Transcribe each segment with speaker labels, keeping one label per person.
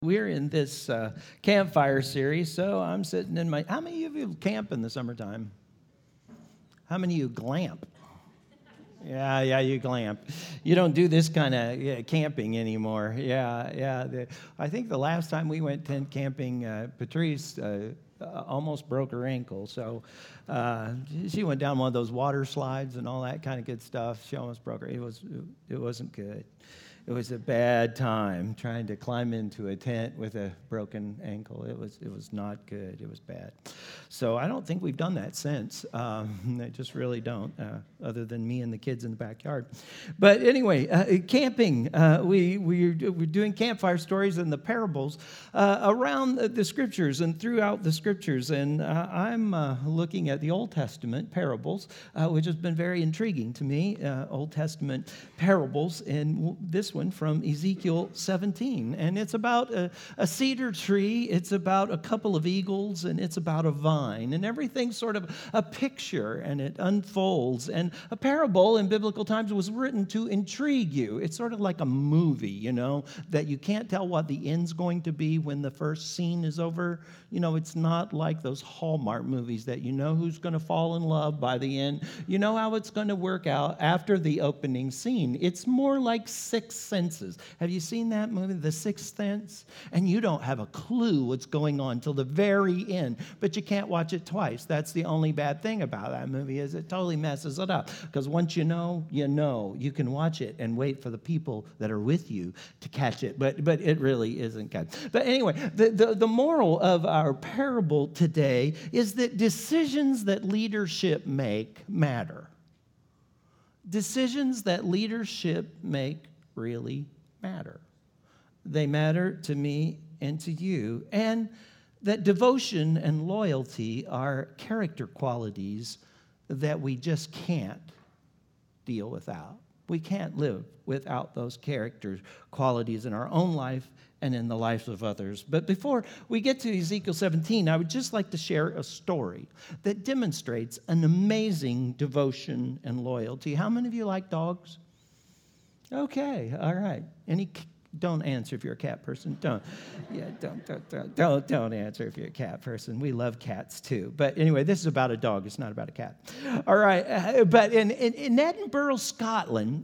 Speaker 1: We're in this campfire series, so I'm sitting in my... How many of you camp in the summertime? How many of you glamp? Yeah, you glamp. You don't do this kind of camping anymore. I think the last time we went tent camping, Patrice almost broke her ankle. So she went down one of those water slides and all that kind of good stuff. She almost broke her. It wasn't good. It was a bad time trying to climb into a tent with a broken ankle. It was not good. It was bad. So I don't think we've done that since. I just really don't, other than me and the kids in the backyard. But anyway, camping. We're doing campfire stories and the parables around the Scriptures and throughout the Scriptures. And I'm looking at the Old Testament parables, which has been very intriguing to me. Old Testament parables, and this one from Ezekiel 17. And it's about a cedar tree, it's about a couple of eagles, and it's about a vine. And everything's sort of a picture, and it unfolds. And a parable in biblical times was written to intrigue you. It's sort of like a movie, that you can't tell what the end's going to be when the first scene is over. It's not like those Hallmark movies that you know who's going to fall in love by the end. You know how it's going to work out after the opening scene. It's more like Sixth Senses. Have you seen that movie, The Sixth Sense? And you don't have a clue what's going on till the very end, but you can't watch it twice. That's the only bad thing about that movie, is it totally messes it up. Because once you know, you can watch it and wait for the people that are with you to catch it. But it really isn't good. But anyway, the moral of our parable today is that decisions that leadership make matter. Decisions that leadership make really matter. They matter to me and to you. And that devotion and loyalty are character qualities that we just can't deal without. We can't live without those character qualities in our own life and in the lives of others. But before we get to Ezekiel 17, I would just like to share a story that demonstrates an amazing devotion and loyalty. How many of you like dogs? Okay, all right. Don't answer if you're a cat person. Don't answer if you're a cat person. We love cats too. But anyway, this is about a dog. It's not about a cat. All right. But in Edinburgh, Scotland,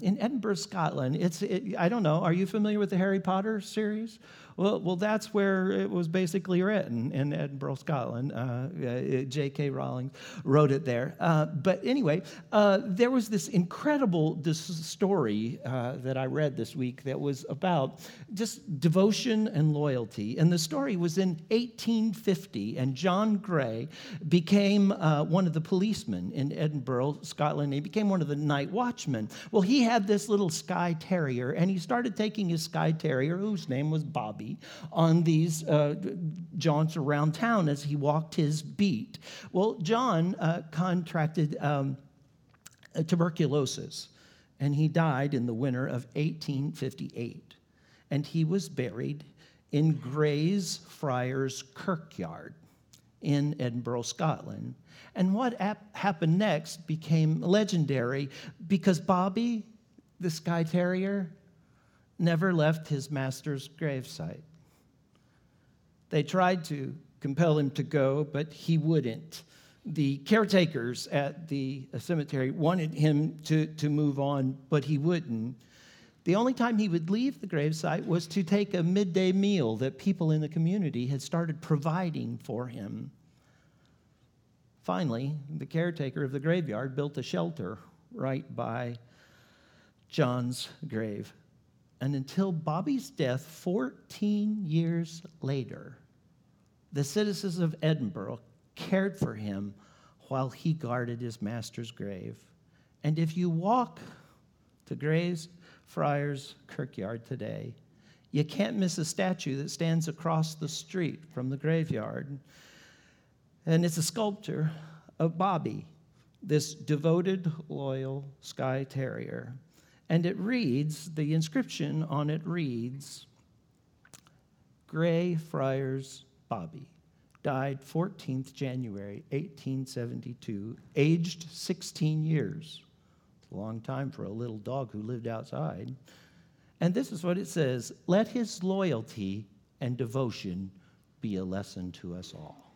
Speaker 1: I don't know. Are you familiar with the Harry Potter series? Well, that's where it was basically written, in Edinburgh, Scotland. J.K. Rowling wrote it there. But anyway, there was this incredible story that I read this week that was about just devotion and loyalty. And the story was in 1850, and John Gray became one of the policemen in Edinburgh, Scotland. He became one of the night watchmen. Well, he had this little Skye Terrier, and he started taking his Skye Terrier, whose name was Bobby, on these jaunts around town as he walked his beat. Well, John contracted tuberculosis, and he died in the winter of 1858. And he was buried in Grey's Friars Kirkyard in Edinburgh, Scotland. And what happened next became legendary because Bobby, the Skye Terrier, never left his master's gravesite. They tried to compel him to go, but he wouldn't. The caretakers at the cemetery wanted him to move on, but he wouldn't. The only time he would leave the gravesite was to take a midday meal that people in the community had started providing for him. Finally, the caretaker of the graveyard built a shelter right by John's grave. And until Bobby's death 14 years later, the citizens of Edinburgh cared for him while he guarded his master's grave. And if you walk to Grey's Friars Kirkyard today, you can't miss a statue that stands across the street from the graveyard. And it's a sculpture of Bobby, this devoted, loyal Skye Terrier. And it reads, the inscription on it reads, Grey Friars Bobby, died 14th January, 1872, aged 16 years. It's a long time for a little dog who lived outside. And this is what it says: let his loyalty and devotion be a lesson to us all.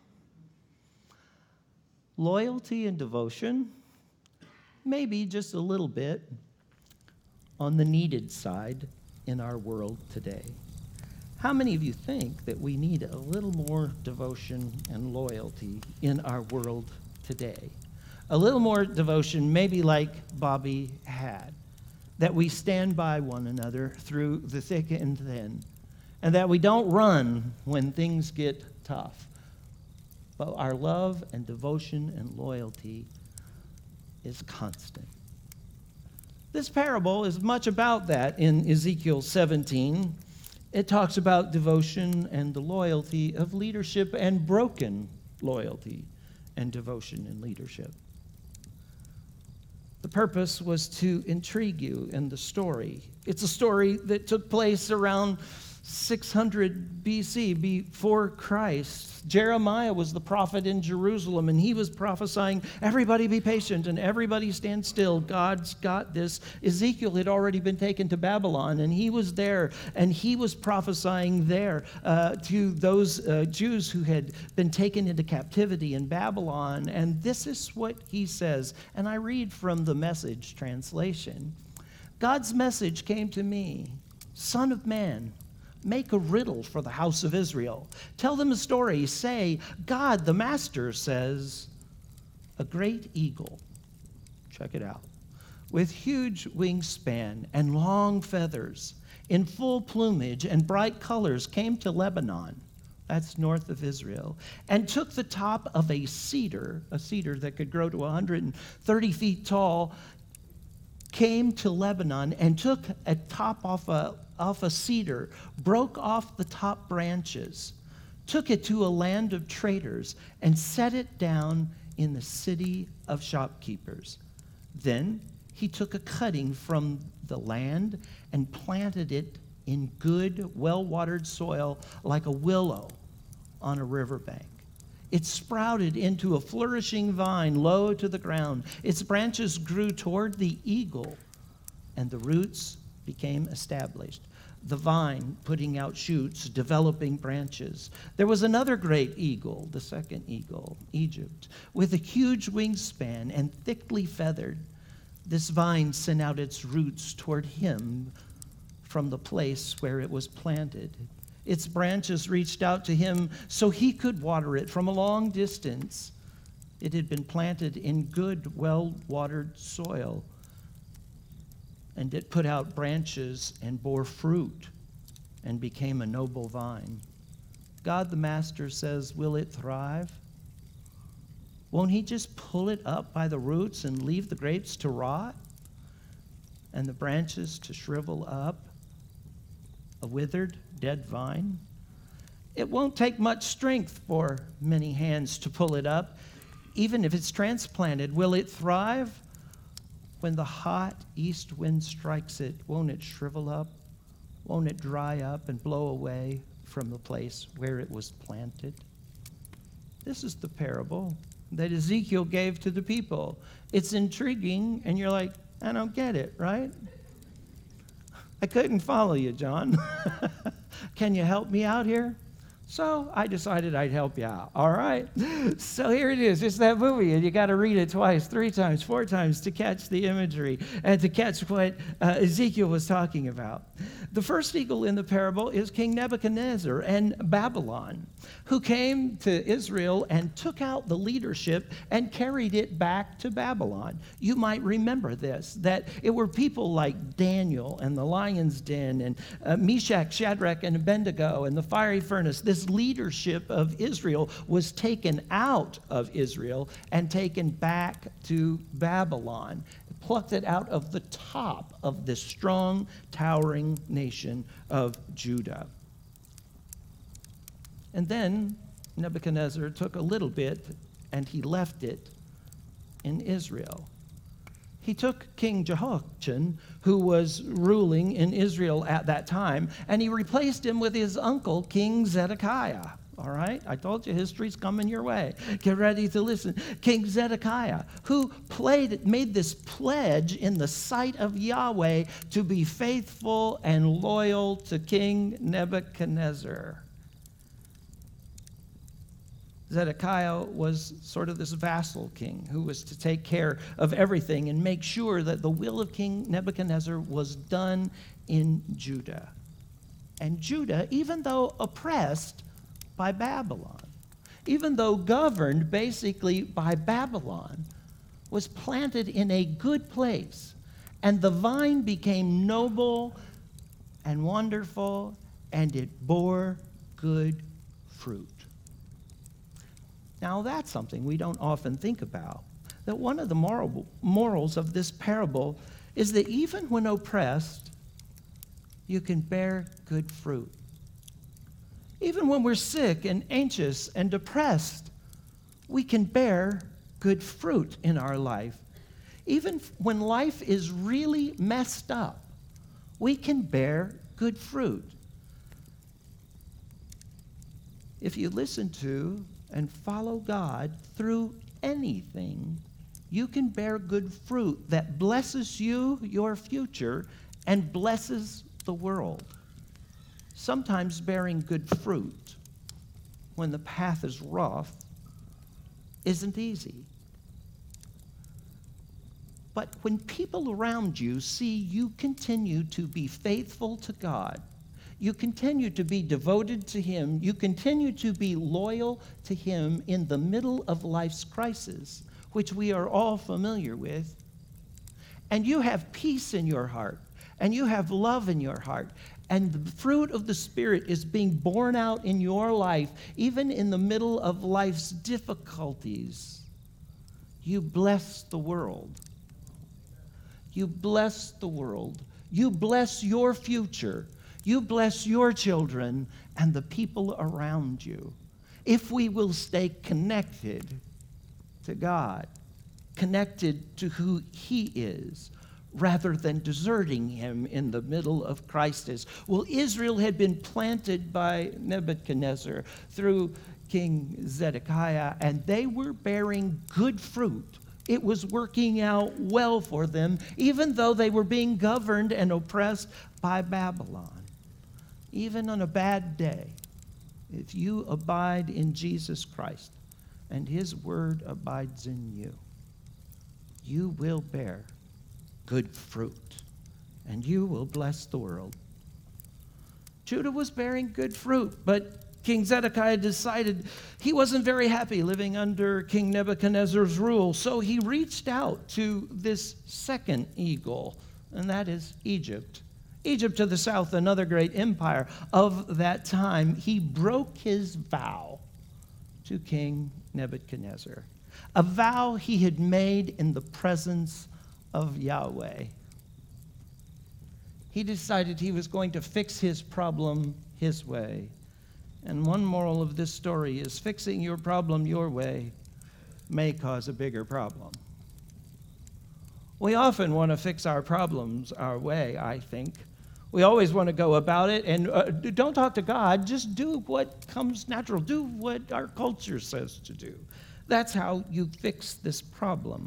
Speaker 1: Loyalty and devotion, maybe just a little bit on the needed side in our world today. How many of you think that we need a little more devotion and loyalty in our world today? A little more devotion, maybe like Bobby had, that we stand by one another through the thick and thin, and that we don't run when things get tough. But our love and devotion and loyalty is constant. This parable is much about that in Ezekiel 17. It talks about devotion and the loyalty of leadership and broken loyalty and devotion and leadership. The purpose was to intrigue you in the story. It's a story that took place around 600 BC, before Christ. Jeremiah was the prophet in Jerusalem, and he was prophesying, everybody be patient and everybody stand still. God's got this. Ezekiel had already been taken to Babylon, and he was there, and he was prophesying there to those Jews who had been taken into captivity in Babylon. And this is what he says, and I read from the Message translation. God's message came to me, Son of man, make a riddle for the house of Israel. Tell them a story. Say, God the Master says, a great eagle, check it out, with huge wingspan and long feathers, in full plumage and bright colors, came to Lebanon, that's north of Israel, and took the top of a cedar that could grow to 130 feet tall, came to Lebanon and took a top off a cedar, broke off the top branches, took it to a land of traders, and set it down in the city of shopkeepers. Then he took a cutting from the land and planted it in good, well-watered soil like a willow on a riverbank. It sprouted into a flourishing vine low to the ground. Its branches grew toward the eagle, and the roots became established. The vine putting out shoots, developing branches. There was another great eagle, the second eagle, Egypt, with a huge wingspan and thickly feathered. This vine sent out its roots toward him from the place where it was planted. Its branches reached out to him so he could water it from a long distance. It had been planted in good, well-watered soil, and it put out branches and bore fruit and became a noble vine. God the Master says, will it thrive? Won't he just pull it up by the roots and leave the grapes to rot and the branches to shrivel up? A withered, dead vine? It won't take much strength for many hands to pull it up. Even if it's transplanted, will it thrive? When the hot east wind strikes it, won't it shrivel up? Won't it dry up and blow away from the place where it was planted? This is the parable that Ezekiel gave to the people. It's intriguing, and you're like, I don't get it, right? I couldn't follow you, John. Can you help me out here? So I decided I'd help you out. All right. So here it is. It's that movie, and you got to read it twice, 3 times, 4 times to catch the imagery and to catch what Ezekiel was talking about. The first eagle in the parable is King Nebuchadnezzar and Babylon, who came to Israel and took out the leadership and carried it back to Babylon. You might remember this, that it were people like Daniel and the lion's den and Meshach, Shadrach, and Abednego and the fiery furnace. This leadership of Israel was taken out of Israel and taken back to Babylon, plucked it out of the top of this strong, towering nation of Judah. And then Nebuchadnezzar took a little bit and he left it in Israel. He took King Jehoiachin, who was ruling in Israel at that time, and he replaced him with his uncle, King Zedekiah. All right? I told you history's coming your way. Get ready to listen. King Zedekiah, who made this pledge in the sight of Yahweh to be faithful and loyal to King Nebuchadnezzar. Zedekiah was sort of this vassal king who was to take care of everything and make sure that the will of King Nebuchadnezzar was done in Judah. And Judah, even though oppressed by Babylon, even though governed basically by Babylon, was planted in a good place. And the vine became noble and wonderful, and it bore good fruit. Now, that's something we don't often think about. That one of the morals of this parable is that even when oppressed, you can bear good fruit. Even when we're sick and anxious and depressed, we can bear good fruit in our life. Even when life is really messed up, we can bear good fruit. If you listen to and follow God through anything, you can bear good fruit that blesses you, your future, and blesses the world. Sometimes bearing good fruit when the path is rough isn't easy. But when people around you see you continue to be faithful to God, you continue to be devoted to Him, you continue to be loyal to Him in the middle of life's crisis, which we are all familiar with, and you have peace in your heart, and you have love in your heart, and the fruit of the Spirit is being borne out in your life, even in the middle of life's difficulties, you bless the world. You bless the world. You bless your future. You bless your children and the people around you. If we will stay connected to God, connected to who He is, rather than deserting Him in the middle of crisis. Well, Israel had been planted by Nebuchadnezzar through King Zedekiah, and they were bearing good fruit. It was working out well for them, even though they were being governed and oppressed by Babylon. Even on a bad day, if you abide in Jesus Christ and His word abides in you, you will bear good fruit and you will bless the world. Judah was bearing good fruit, but King Zedekiah decided he wasn't very happy living under King Nebuchadnezzar's rule, so he reached out to this second eagle, and that is Egypt. Egypt to the south, another great empire of that time. He broke his vow to King Nebuchadnezzar, a vow he had made in the presence of Yahweh. He decided he was going to fix his problem his way. And one moral of this story is fixing your problem your way may cause a bigger problem. We often want to fix our problems our way, I think. We always want to go about it and don't talk to God. Just do what comes natural. Do what our culture says to do. That's how you fix this problem.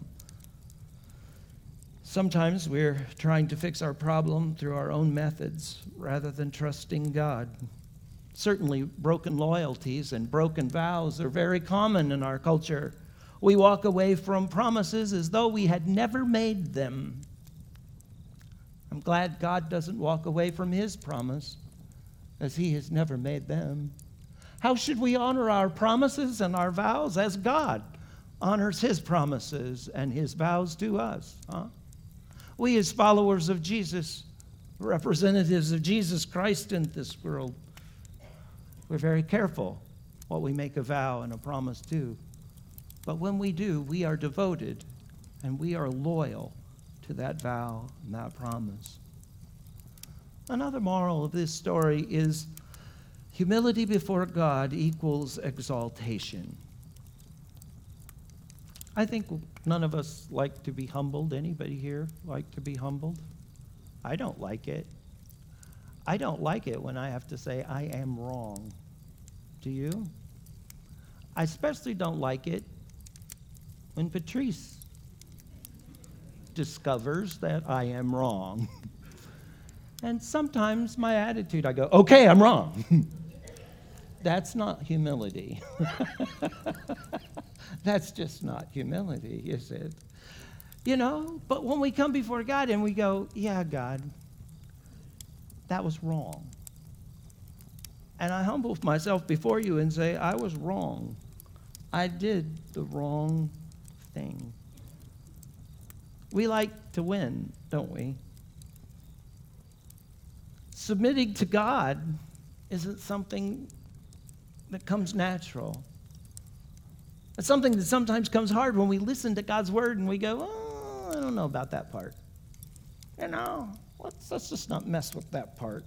Speaker 1: Sometimes we're trying to fix our problem through our own methods rather than trusting God. Certainly, broken loyalties and broken vows are very common in our culture. We walk away from promises as though we had never made them. I'm glad God doesn't walk away from His promise, as He has never made them. How should we honor our promises and our vows as God honors His promises and His vows to us? We as followers of Jesus, representatives of Jesus Christ in this world, we're very careful what we make a vow and a promise to. But when we do, we are devoted and we are loyal to that vow and that promise. Another moral of this story is humility before God equals exaltation. I think none of us like to be humbled. Anybody here like to be humbled? I don't like it. I don't like it when I have to say I am wrong. Do you? I especially don't like it when Patrice discovers that I am wrong. And sometimes my attitude, I go, okay, I'm wrong. That's not humility. That's just not humility, is it? You know, but when we come before God and we go, yeah, God, that was wrong. And I humble myself before you and say, I was wrong. I did the wrong thing. We like to win, don't we? Submitting to God isn't something that comes natural. It's something that sometimes comes hard when we listen to God's word and we go, oh, I don't know about that part. You know, let's just not mess with that part.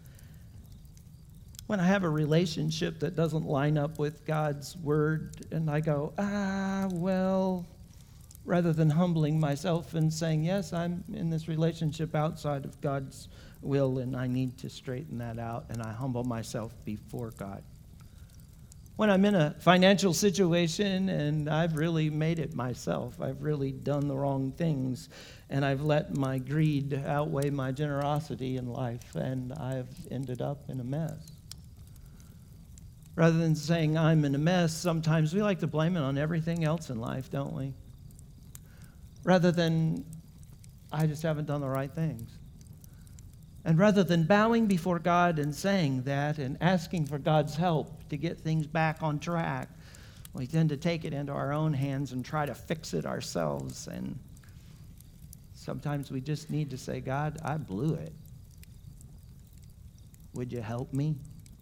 Speaker 1: When I have a relationship that doesn't line up with God's word and I go, well, rather than humbling myself and saying, yes, I'm in this relationship outside of God's will and I need to straighten that out, and I humble myself before God. When I'm in a financial situation and I've really made it myself, I've really done the wrong things, and I've let my greed outweigh my generosity in life, and I've ended up in a mess. Rather than saying I'm in a mess, sometimes we like to blame it on everything else in life, don't we? Rather than, I just haven't done the right things. And rather than bowing before God and saying that and asking for God's help to get things back on track, we tend to take it into our own hands and try to fix it ourselves. And sometimes we just need to say, God, I blew it. Would you help me?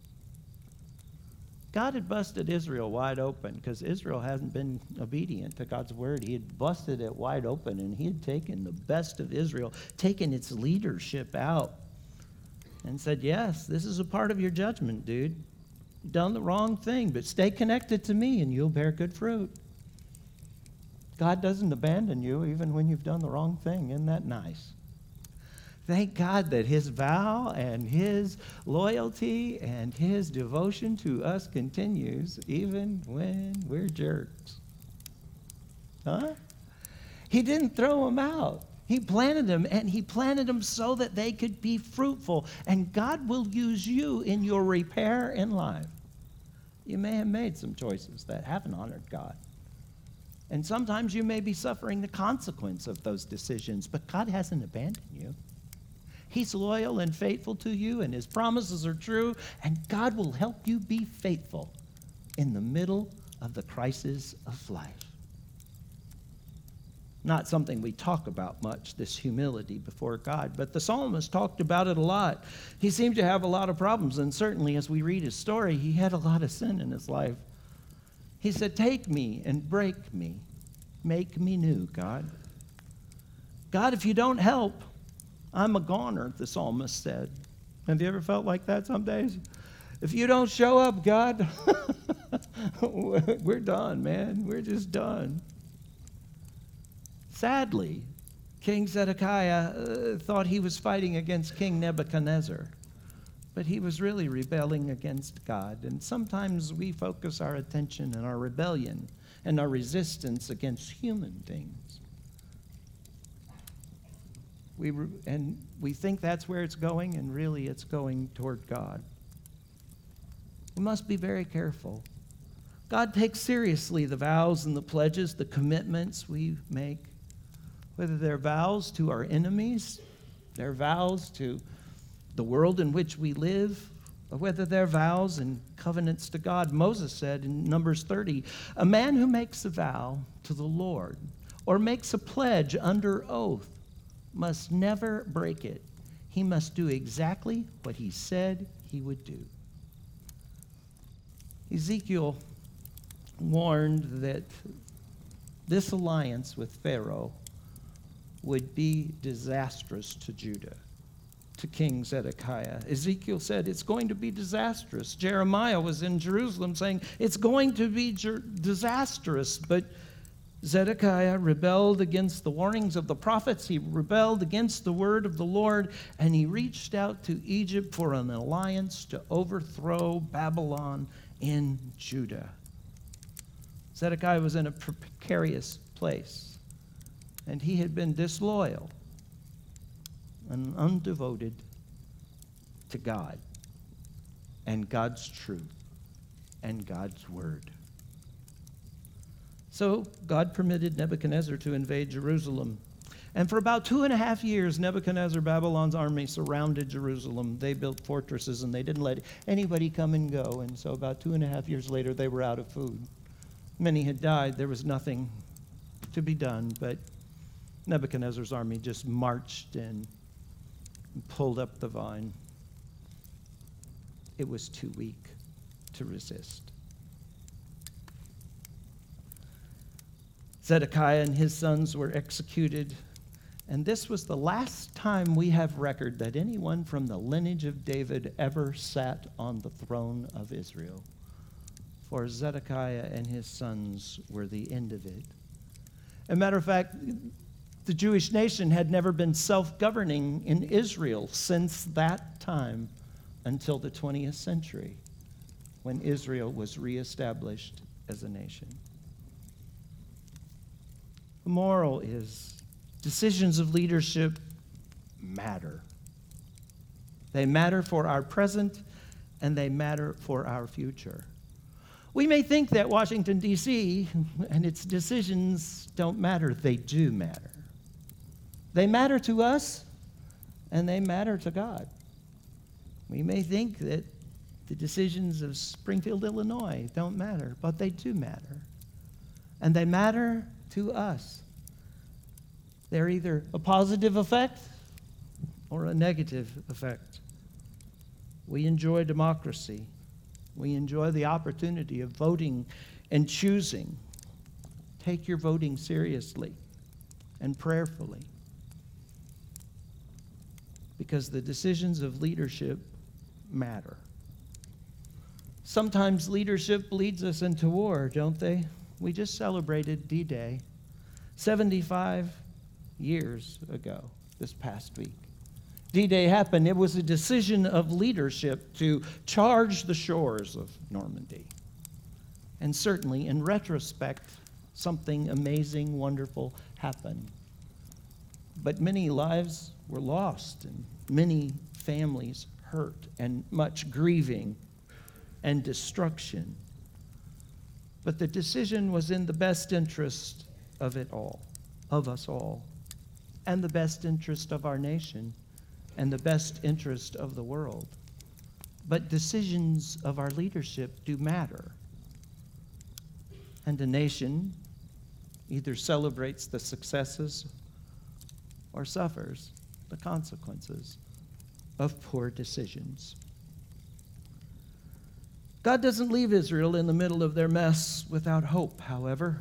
Speaker 1: God had busted Israel wide open because Israel hasn't been obedient to God's word. He had busted it wide open, and he had taken the best of Israel, taken its leadership out, and said, yes, this is a part of your judgment, dude. You've done the wrong thing, but stay connected to me and you'll bear good fruit. God doesn't abandon you even when you've done the wrong thing. Isn't that nice? Thank God that his vow and his loyalty and his devotion to us continues even when we're jerks. Huh? He didn't throw them out. He planted them, and he planted them so that they could be fruitful. And God will use you in your repair in life. You may have made some choices that haven't honored God. And sometimes you may be suffering the consequence of those decisions, but God hasn't abandoned you. He's loyal and faithful to you, and his promises are true, and God will help you be faithful in the middle of the crisis of life. Not something we talk about much, this humility before God, but the psalmist talked about it a lot. He seemed to have a lot of problems, and certainly as we read his story, he had a lot of sin in his life. He said, take me and break me. Make me new, God. God, if you don't help, I'm a goner, the psalmist said. Have you ever felt like that some days? If you don't show up, God, we're done, man. We're just done. Sadly, King Zedekiah thought he was fighting against King Nebuchadnezzar, but he was really rebelling against God. And sometimes we focus our attention and our rebellion and our resistance against human things. We think that's where it's going, and really it's going toward God. We must be very careful. God takes seriously the vows and the pledges, the commitments we make, whether they're vows to our enemies, they're vows to the world in which we live, or whether they're vows and covenants to God. Moses said in Numbers 30, a man who makes a vow to the Lord or makes a pledge under oath must never break it. He must do exactly what he said he would do. Ezekiel warned that this alliance with Pharaoh would be disastrous to Judah, to King Zedekiah. Ezekiel said it's going to be disastrous. Jeremiah was in Jerusalem saying it's going to be disastrous, but Zedekiah rebelled against the warnings of the prophets. He rebelled against the word of the Lord, and he reached out to Egypt for an alliance to overthrow Babylon in Judah. Zedekiah was in a precarious place, and he had been disloyal and undevoted to God and God's truth. and God's word. So God permitted Nebuchadnezzar to invade Jerusalem. And for about 2.5 years, Nebuchadnezzar, Babylon's army, surrounded Jerusalem. They built fortresses, and they didn't let anybody come and go. And so about 2.5 years later, they were out of food. Many had died. There was nothing to be done, but Nebuchadnezzar's army just marched in and pulled up the vine. It was too weak to resist. Zedekiah and his sons were executed, and this was the last time we have record that anyone from the lineage of David ever sat on the throne of Israel. For Zedekiah and his sons were the end of it. As a matter of fact, the Jewish nation had never been self-governing in Israel since that time until the 20th century, when Israel was reestablished as a nation. The moral is decisions of leadership matter. They matter for our present, and they matter for our future. We may think that Washington, D.C. and its decisions don't matter. They do matter. They matter to us, and they matter to God. We may think that the decisions of Springfield, Illinois don't matter, but they do matter. And they matter to us. They're either a positive effect or a negative effect. We enjoy democracy. We enjoy the opportunity of voting and choosing. Take your voting seriously and prayerfully, because the decisions of leadership matter. Sometimes leadership leads us into war, don't they? We just celebrated D-Day 75 years ago this past week. D-Day happened. It was a decision of leadership to charge the shores of Normandy. And certainly, in retrospect, something amazing, wonderful happened. But many lives were lost, and many families hurt, and much grieving and destruction. But the decision was in the best interest of it all, of us all, and the best interest of our nation, and the best interest of the world. But decisions of our leadership do matter. And a nation either celebrates the successes or suffers the consequences of poor decisions. God doesn't leave Israel in the middle of their mess without hope, however.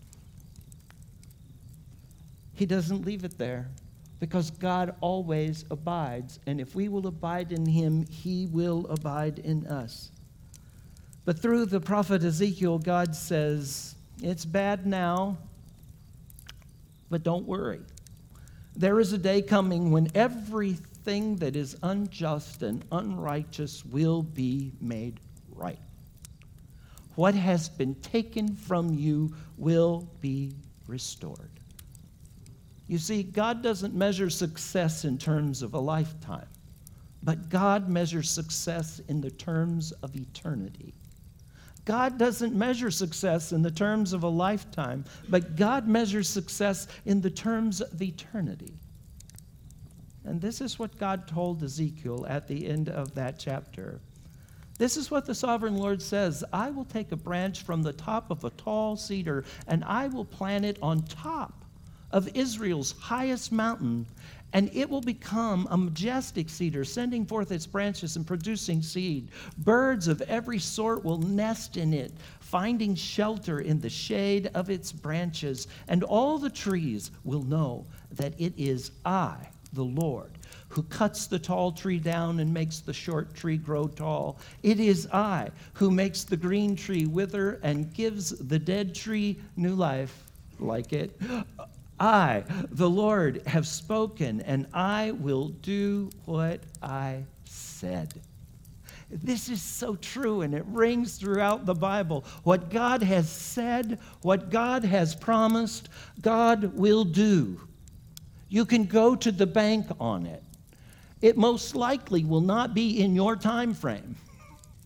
Speaker 1: He doesn't leave it there, because God always abides, and if we will abide in him, he will abide in us. But through the prophet Ezekiel, God says, it's bad now, but don't worry. There is a day coming when everything that is unjust and unrighteous will be made right. What has been taken from you will be restored. You see, God doesn't measure success in terms of a lifetime, but God measures success in the terms of eternity. God doesn't measure success in the terms of a lifetime, but God measures success in the terms of eternity. And this is what God told Ezekiel at the end of that chapter. This is what the sovereign Lord says: I will take a branch from the top of a tall cedar, and I will plant it on top of Israel's highest mountain, and it will become a majestic cedar, sending forth its branches and producing seed. Birds of every sort will nest in it, finding shelter in the shade of its branches, and all the trees will know that it is I, the Lord, who cuts the tall tree down and makes the short tree grow tall. It is I who makes the green tree wither and gives the dead tree new life like it. I, the Lord, have spoken, and I will do what I said. This is so true, and it rings throughout the Bible. What God has said, what God has promised, God will do. You can go to the bank on it. It most likely will not be in your time frame.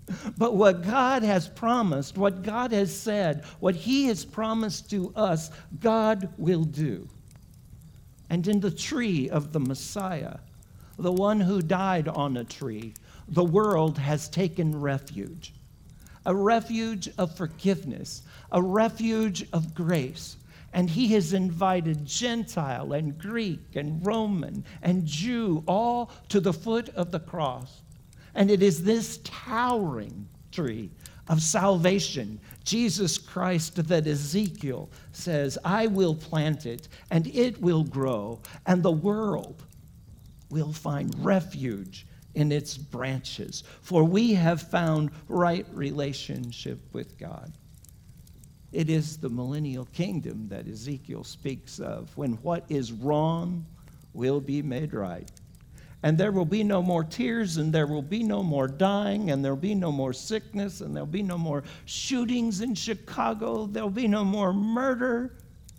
Speaker 1: But what God has promised, what God has said, what he has promised to us, God will do. And in the tree of the Messiah, the one who died on a tree, the world has taken refuge. A refuge of forgiveness, a refuge of grace. And he has invited Gentile and Greek and Roman and Jew all to the foot of the cross. And it is this towering tree of salvation, Jesus Christ, that Ezekiel says, I will plant it, and it will grow, and the world will find refuge in its branches. For we have found right relationship with God. It is the millennial kingdom that Ezekiel speaks of, when what is wrong will be made right. And there will be no more tears, and there will be no more dying, and there will be no more sickness, and there will be no more shootings in Chicago. There will be no more murder.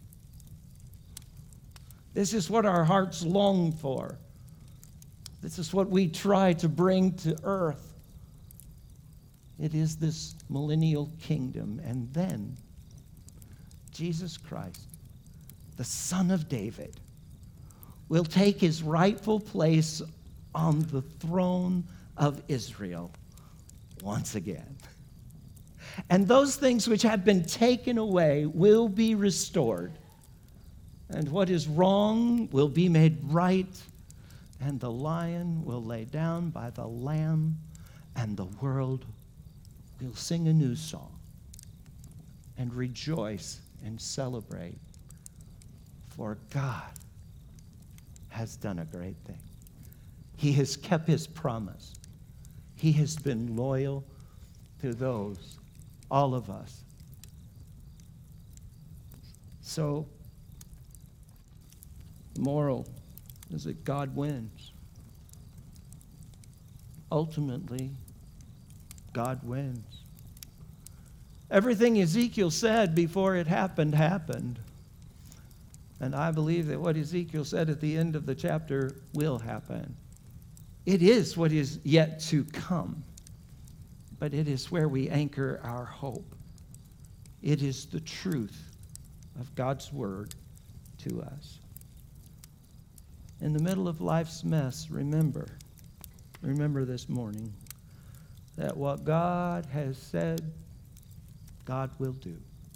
Speaker 1: This is what our hearts long for. This is what we try to bring to earth. It is this millennial kingdom. And then Jesus Christ, the Son of David, will take his rightful place on the throne of Israel once again. And those things which have been taken away will be restored. And what is wrong will be made right. And the lion will lay down by the lamb, and the world will sing a new song and rejoice and celebrate. For God has done a great thing. He has kept his promise. He has been loyal to those, all of us. So, the moral is that God wins. Ultimately, God wins. Everything Ezekiel said before it happened, happened. And I believe that what Ezekiel said at the end of the chapter will happen. It is what is yet to come, but it is where we anchor our hope. It is the truth of God's word to us. In the middle of life's mess, remember this morning that what God has said, God will do.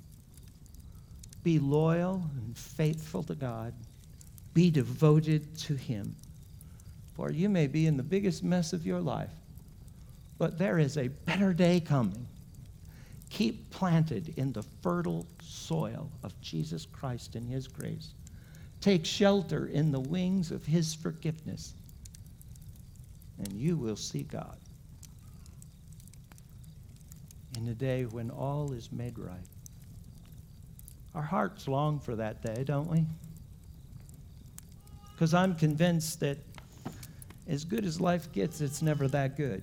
Speaker 1: Be loyal and faithful to God. Be devoted to him. For you may be in the biggest mess of your life, but there is a better day coming. Keep planted in the fertile soil of Jesus Christ and his grace. Take shelter in the wings of his forgiveness, and you will see God in the day when all is made right. Our hearts long for that day, don't we? Because I'm convinced that as good as life gets, it's never that good.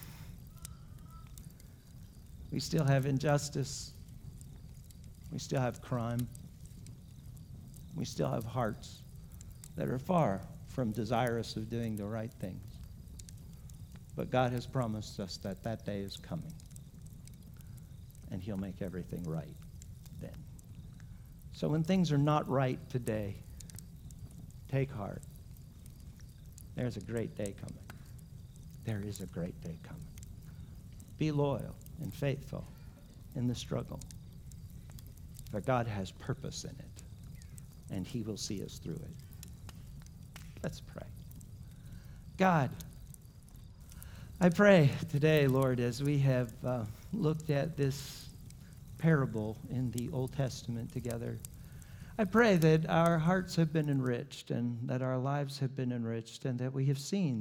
Speaker 1: We still have injustice. We still have crime. We still have hearts that are far from desirous of doing the right things. But God has promised us that that day is coming. And he'll make everything right then. So when things are not right today, take heart. There's a great day coming. There is a great day coming. Be loyal and faithful in the struggle. For God has purpose in it, and he will see us through it. Let's pray. God, I pray today, Lord, as we have looked at this parable in the Old Testament together, I pray that our hearts have been enriched and that our lives have been enriched and that we have seen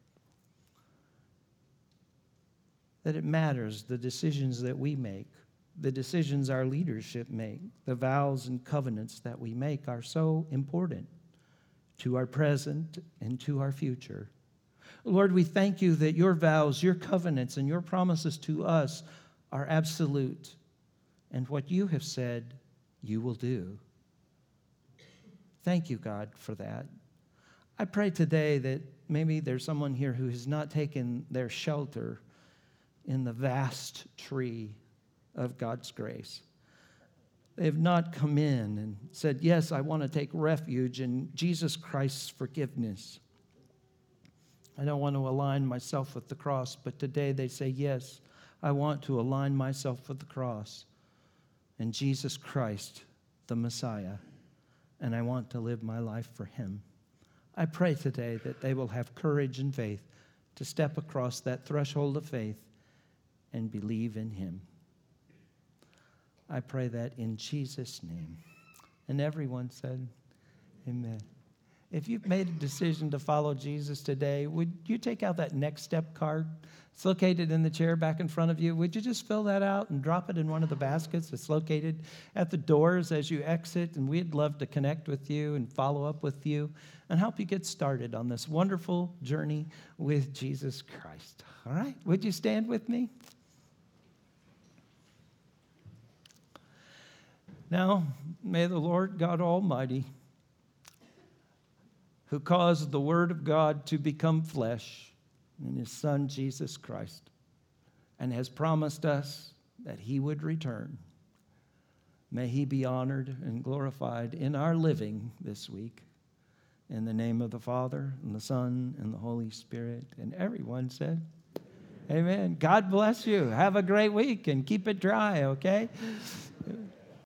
Speaker 1: that it matters, the decisions that we make, the decisions our leadership make, the vows and covenants that we make are so important to our present and to our future. Lord, we thank you that your vows, your covenants, and your promises to us are absolute, and what you have said, you will do. Thank you, God, for that. I pray today that maybe there's someone here who has not taken their shelter in the vast tree of God's grace. They have not come in and said, yes, I want to take refuge in Jesus Christ's forgiveness. I don't want to align myself with the cross, but today they say, yes, I want to align myself with the cross and Jesus Christ, the Messiah, and I want to live my life for him. I pray today that they will have courage and faith to step across that threshold of faith and believe in him. I pray that in Jesus' name. And everyone said, amen. If you've made a decision to follow Jesus today, would you take out that next step card? It's located in the chair back in front of you. Would you just fill that out and drop it in one of the baskets that's located at the doors as you exit? And we'd love to connect with you and follow up with you and help you get started on this wonderful journey with Jesus Christ. All right? Would you stand with me? Now, may the Lord God Almighty, who caused the Word of God to become flesh in his Son, Jesus Christ, and has promised us that he would return, may he be honored and glorified in our living this week. In the name of the Father, and the Son, and the Holy Spirit. And everyone said, amen. God bless you. Have a great week and keep it dry, okay?